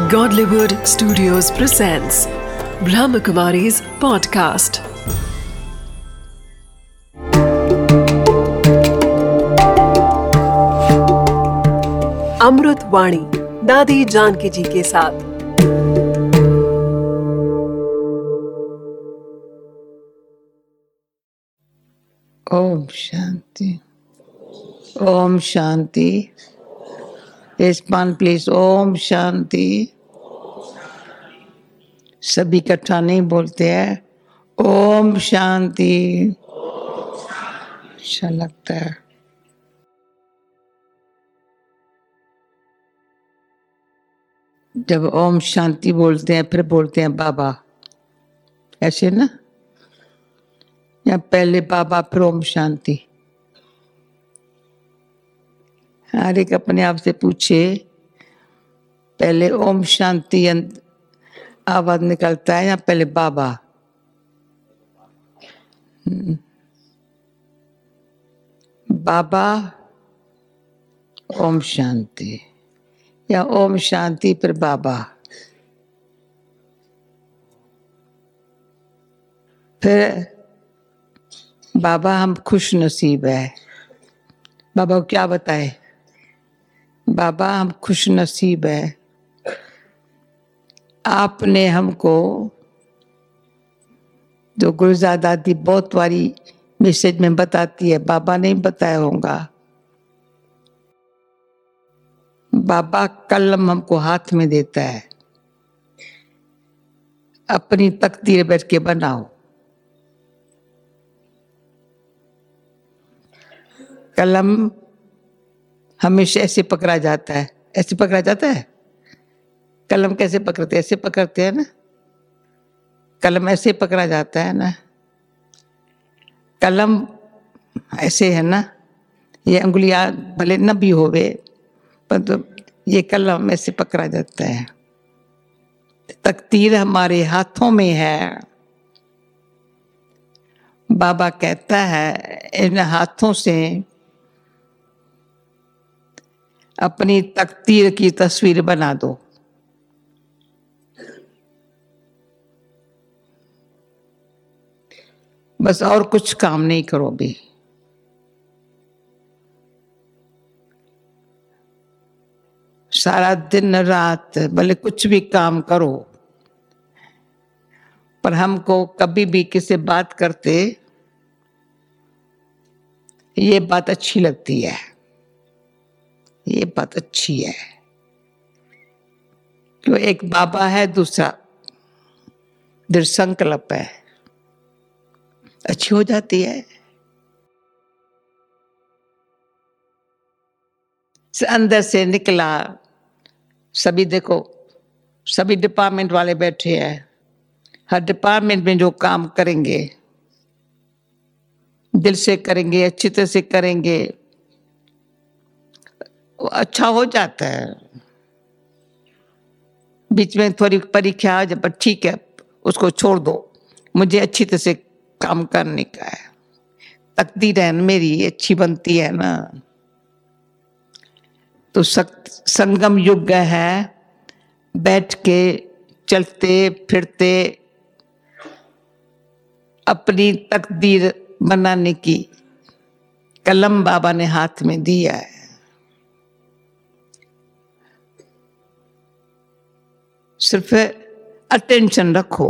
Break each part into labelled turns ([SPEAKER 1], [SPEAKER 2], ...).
[SPEAKER 1] Godlywood Studios presents Brahmakumari's podcast. अमृत वाणी दादी जानकी जी के साथ।
[SPEAKER 2] ओम शांति। ओम शांति। प्लीज। ओम शांति। सभी इकट्ठा नहीं बोलते हैं। ओम शांति। अच्छा लगता है। जब ओम शांति बोलते हैं फिर बोलते हैं बाबा, ऐसे ना, या पहले बाबा फिर ओम शांति। हर एक अपने आप से पूछे, पहले ओम शांति आवाज निकलता है या पहले बाबा? बाबा ओम शांति, या ओम शांति फिर बाबा। फिर बाबा हम खुश नसीब है। बाबा को क्या बताए? बाबा हम खुश नसीब है, आपने हमको, जो गुरुज़ाद दादी बहुत बारी मैसेज में बताती है, बाबा नहीं बताया होगा। बाबा कलम हमको हाथ में देता है, अपनी तकदीर बैठ के बनाओ। कलम हमेशा ऐसे पकड़ा जाता है, ऐसे पकड़ा जाता है। कलम कैसे पकड़ते हैं? ऐसे पकड़ते हैं ना। कलम ऐसे पकड़ा जाता है ना। कलम ऐसे है ना, ये अंगुलियां भले न भी होवे, पर तो ये कलम ऐसे पकड़ा जाता है। तकदीर हमारे हाथों में है। बाबा कहता है इन हाथों से अपनी तकदीर की तस्वीर बना दो। बस और कुछ काम नहीं करो भी। सारा दिन रात भले कुछ भी काम करो, पर हमको कभी भी किसी बात करते ये बात अच्छी लगती है, ये बात अच्छी है। क्यों? एक बाबा है, दूसरा दृढ़ संकल्प है, अच्छी हो जाती है। अंदर से निकला। सभी देखो, सभी डिपार्टमेंट वाले बैठे हैं। हर डिपार्टमेंट में जो काम करेंगे दिल से करेंगे, अच्छी तरह से करेंगे, वो अच्छा हो जाता है। बीच में थोड़ी परीक्षा जब ठीक है उसको छोड़ दो, मुझे अच्छी तरह से काम करने का है। तकदीर है मेरी अच्छी बनती है ना। तो संगम युग है, बैठ के चलते फिरते अपनी तकदीर बनाने की कलम बाबा ने हाथ में दिया है। सिर्फ अटेंशन रखो।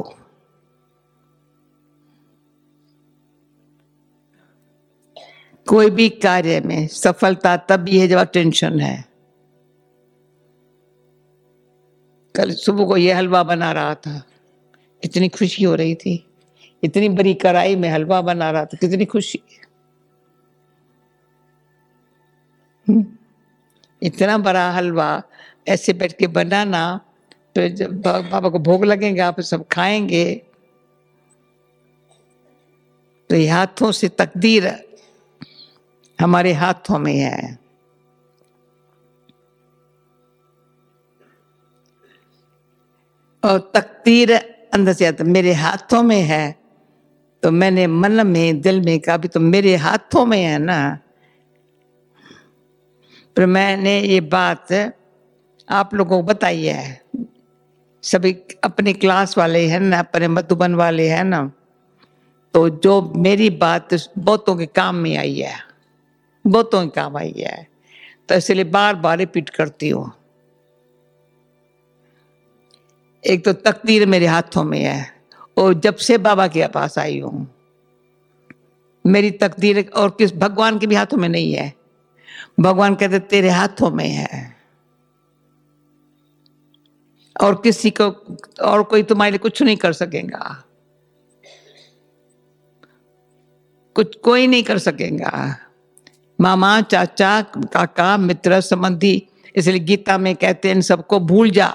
[SPEAKER 2] कोई भी कार्य में सफलता तभी है जब अटेंशन है। कल सुबह को ये हलवा बना रहा था, इतनी खुशी हो रही थी। इतनी बड़ी कढ़ाई में हलवा बना रहा था, कितनी खुशी। इतना बड़ा हलवा ऐसे बैठ के बनाना, तो जब बाबा को भोग लगेंगे आप सब खाएंगे, तो ये हाथों से तकदीर हमारे हाथों में है। और तकदीर अंदर से आता, मेरे हाथों में है। तो मैंने मन में दिल में कहा भी तो मेरे हाथों में है ना। पर मैंने ये बात आप लोगों को बताई है, सभी अपने क्लास वाले हैं ना, अपने मधुबन वाले हैं ना, तो जो मेरी बात बहुतों के काम में आई है, बहुतों के काम आई है, तो इसलिए बार बार रिपीट करती हूँ। एक तो तकदीर मेरे हाथों में है, और जब से बाबा के पास आई हूँ, मेरी तकदीर और किस भगवान के भी हाथों में नहीं है। भगवान कहते तेरे हाथों में है, और किसी को और कोई तुम्हारे लिए कुछ नहीं कर सकेगा, कुछ कोई नहीं कर सकेगा। मामा, चाचा, काका, मित्र, संबंधी, इसलिए गीता में कहते हैं इन सबको भूल जा।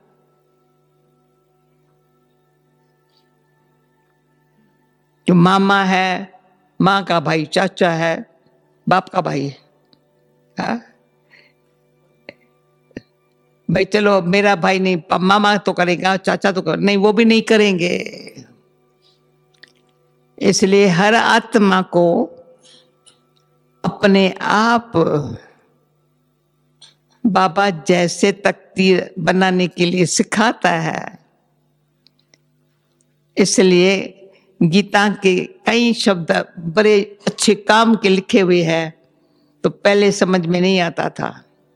[SPEAKER 2] जो मामा है, माँ का भाई, चाचा है, बाप का भाई, हाँ? भाई चलो मेरा भाई नहीं, मामा तो करेगा, चाचा तो नहीं, वो भी नहीं करेंगे। इसलिए हर आत्मा को अपने आप बाबा जैसे तकदीर बनाने के लिए सिखाता है। इसलिए गीता के कई शब्द बड़े अच्छे काम के लिखे हुए हैं, तो पहले समझ में नहीं आता था।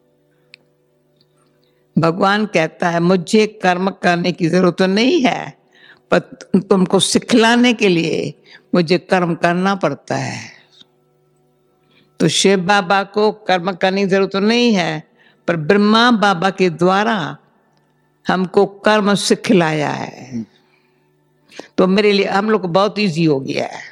[SPEAKER 2] भगवान कहता है मुझे कर्म करने की जरूरत नहीं है, पर तुमको सिखलाने के लिए मुझे कर्म करना पड़ता है। तो शिव बाबा को कर्म करने की जरूरत नहीं है, पर ब्रह्मा बाबा के द्वारा हमको कर्म सिखलाया है। तो मेरे लिए हम लोग को बहुत इजी हो गया है,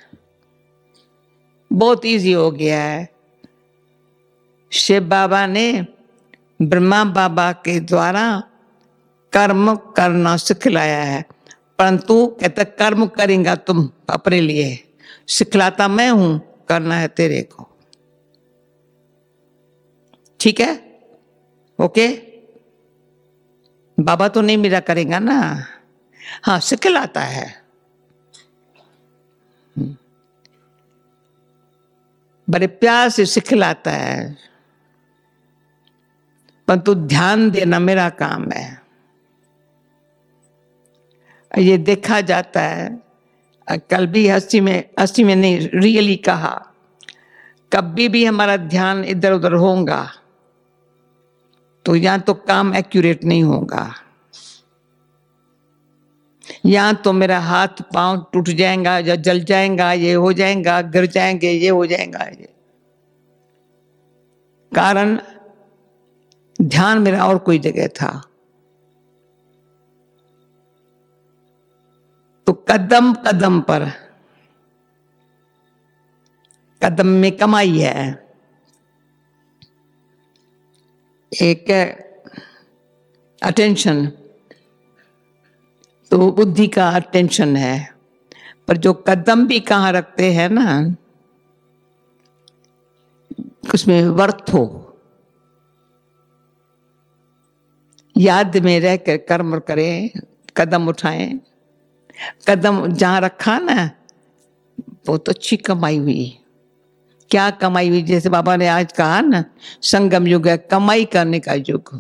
[SPEAKER 2] बहुत इजी हो गया है। शिव बाबा ने ब्रह्मा बाबा के द्वारा कर्म करना सिखलाया है, परंतु कहता कर्म करेंगा तुम अपने लिए, सिखलाता मैं हूं, करना है तेरे को। ठीक है, ओके? बाबा तो नहीं मेरा करेगा ना, हाँ सिखलाता है। बड़े प्यार से सिखलाता है, परंतु ध्यान देना मेरा काम है। ये देखा जाता है, कल भी हंसी में नहीं रियली कहा, कभी भी हमारा ध्यान इधर उधर होगा तो या तो काम एक्यूरेट नहीं होगा, या तो मेरा हाथ पांव टूट जाएगा, या जल जाएगा, ये हो जाएगा, गिर जाएंगे, ये हो जाएगा। ये कारण ध्यान मेरा और कोई जगह था। तो कदम कदम पर, कदम में कमाई है। एक अटेंशन, तो बुद्धि का अटेंशन है, पर जो कदम भी कहाँ रखते हैं ना, उसमें वर्थ हो, याद में रह कर कर्म करें, कदम उठाएं। कदम जहां रखा ना, बहुत अच्छी कमाई हुई। क्या कमाई हुई? जैसे बाबा ने आज कहा ना, संगम युग है, कमाई करने का युग।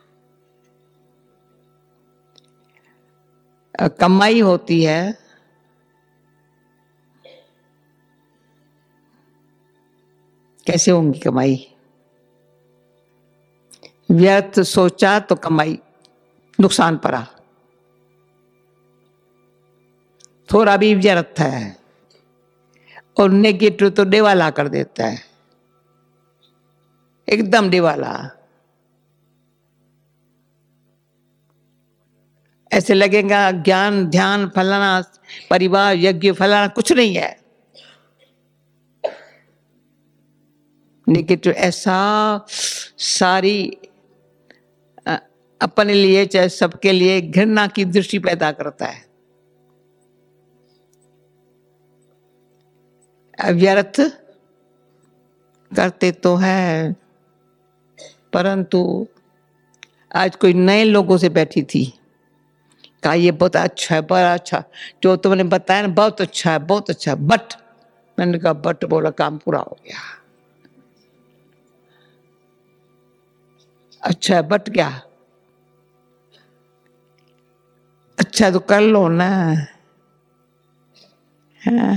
[SPEAKER 2] कमाई होती है कैसे होंगी कमाई? व्यर्थ सोचा तो कमाई नुकसान पड़ा, थोड़ा भी व्यर्थ है, और नेगेटिव तो डिवाला कर देता है, एकदम डिवाला। ऐसे लगेगा ज्ञान ध्यान फलाना परिवार यज्ञ फलाना कुछ नहीं है, नेगेटिव ऐसा सारी अपने लिए चाहे सबके लिए घृणा की दृष्टि पैदा करता है। व्यर्थ करते तो है, परंतु आज कोई नए लोगों से बैठी थी, कहा ये बहुत अच्छा है, बड़ा अच्छा जो तुमने बताया ना, बहुत अच्छा है, बहुत अच्छा है, बट मैंने कहा बट बोला, काम पूरा हो गया। अच्छा है बट क्या? अच्छा तो कर लो ना। हाँ।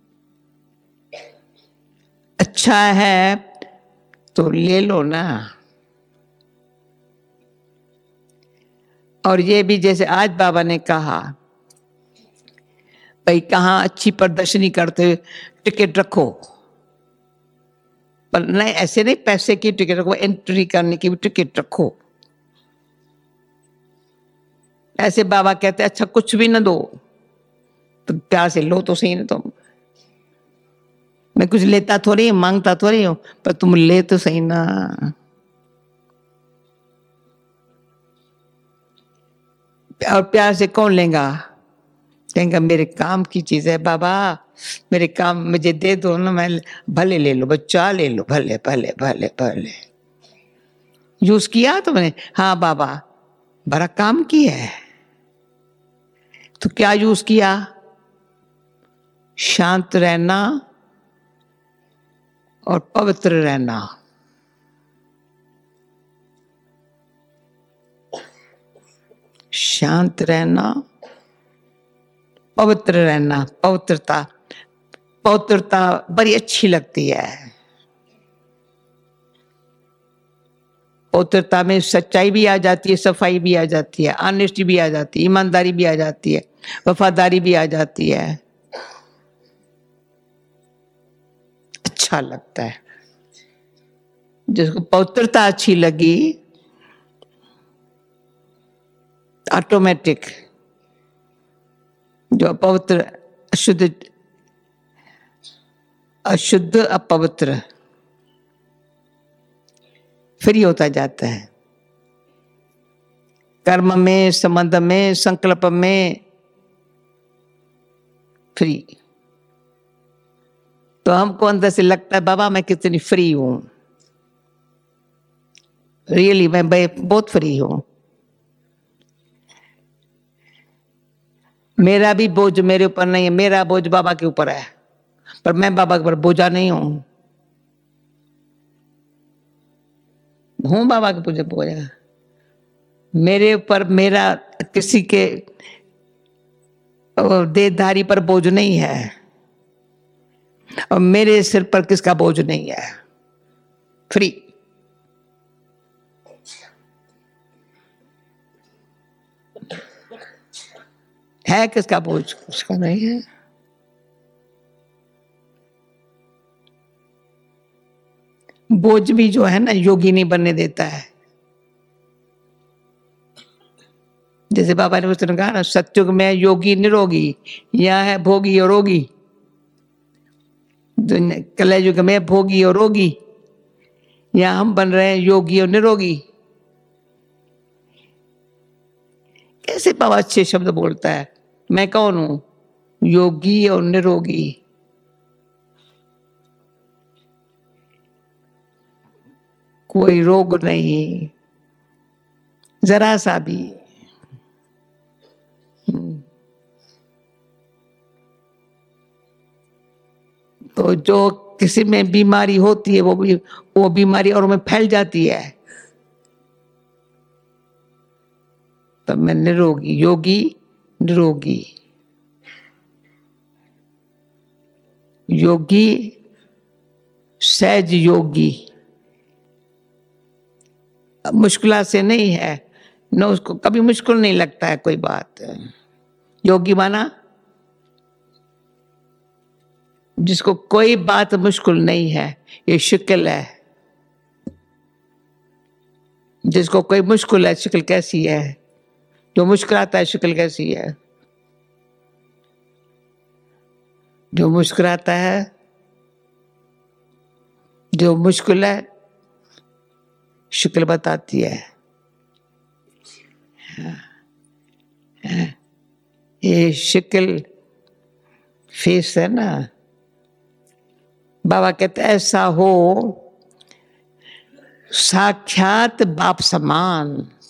[SPEAKER 2] अच्छा है तो ले लो ना। और ये भी जैसे आज बाबा ने कहा, भाई कहाँ अच्छी प्रदर्शनी करते टिकट रखो, पर नहीं ऐसे नहीं पैसे की टिकट रखो, एंट्री करने की भी टिकट रखो। ऐसे बाबा कहते अच्छा कुछ भी ना दो तो प्यार से लो तो सही ना तुम। मैं कुछ लेता थोड़ी मांगता थोड़ी हूँ, पर तुम ले तो सही ना। और प्यार से कौन लेगा? कहेंगे मेरे काम की चीज है बाबा, मेरे काम मुझे दे दो ना, मैं भले ले लो बच्चा, ले लो भले भले भले भले। यूज किया तुमने? हाँ बाबा, बड़ा काम किया है। तो क्या यूज किया? शांत रहना और पवित्र रहना। शांत रहना, पवित्र रहना। पवित्रता, पवित्रता बड़ी अच्छी लगती है। पवित्रता में सच्चाई भी आ जाती है, सफाई भी आ जाती है, ऑनेस्टी भी आ जाती है, ईमानदारी भी आ जाती है, वफादारी भी आ जाती है। अच्छा लगता है। जिसको पवित्रता अच्छी लगी, ऑटोमेटिक जो अपवित्र, अशुद्ध, अशुद्ध अपवित्र फ्री होता जाता है। कर्म में, संबंध में, संकल्प में फ्री। तो हमको अंदर से लगता है बाबा मैं कितनी फ्री हूं। रियली मैं बहुत फ्री हूं। मेरा भी बोझ मेरे ऊपर नहीं है, मेरा बोझ बाबा के ऊपर है, पर मैं बाबा के ऊपर बोझा नहीं हूं। हूं बाबा के पूजे बोझा। मेरे ऊपर मेरा किसी के देहधारी पर बोझ नहीं है, और मेरे सिर पर किसका बोझ नहीं है। फ्री। है किसका बोझ? उसका नहीं है। बोझ भी जो है ना योगी नहीं बनने देता है। जैसे बाबा ने उसने कहा ना, सत्युग में योगी निरोगी, यहाँ है भोगी और रोगी। कलयुग में भोगी और रोगी, यहाँ हम बन रहे हैं योगी और निरोगी। कैसे बाबा अच्छे शब्द बोलता है। मैं कौन हूं? योगी और निरोगी। कोई रोग नहीं, जरा सा भी। तो जो किसी में बीमारी होती है वो बीमारी और में फैल जाती है। तब मैं निरोगी, योगी निरोगी। योगी सहज योगी, मुश्किल से नहीं है न, उसको कभी मुश्किल नहीं लगता है कोई बात। योगी माना जिसको कोई बात मुश्किल नहीं है। ये शिकल है। जिसको कोई मुश्किल है, शिकल कैसी है? जो मुश्किल आता है शिकल कैसी है? जो मुस्कुराता है, जो मुश्किल है शिकल बताती है। ये शिकल फेस है ना। बाबा कहते ऐसा हो साक्षात बाप समान।